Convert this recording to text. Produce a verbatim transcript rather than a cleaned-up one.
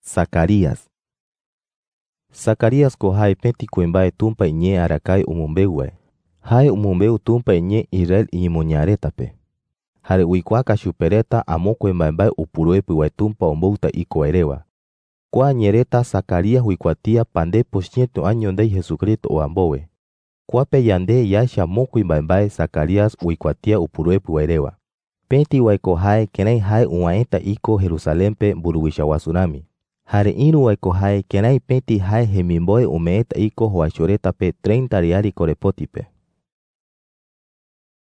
Zacarias. Zacarias ko hae peti kuembae tumpa iñe arakai umumbeue. Hae umumbeu tumpa iñe Israel iñimuñaretape. Hare uikuaka shupereta amo kuembae upuruepi wae tumpa ombouta iko erewa. Kwa nyereta Zacarias huikuatia pande por ciento año ndei Jesucristo oambowe. Kwa pe yande yasha moku imbae Zacarias huikuatia upuruepi waerewa. Peti waiko hae kenai hae uaeta iko Jerusalempe buruwisha wasunami. Hare inu waiko hae kenai peti hae hemimboe umeeta iko hoashoreta pe treinta riari korepotipe.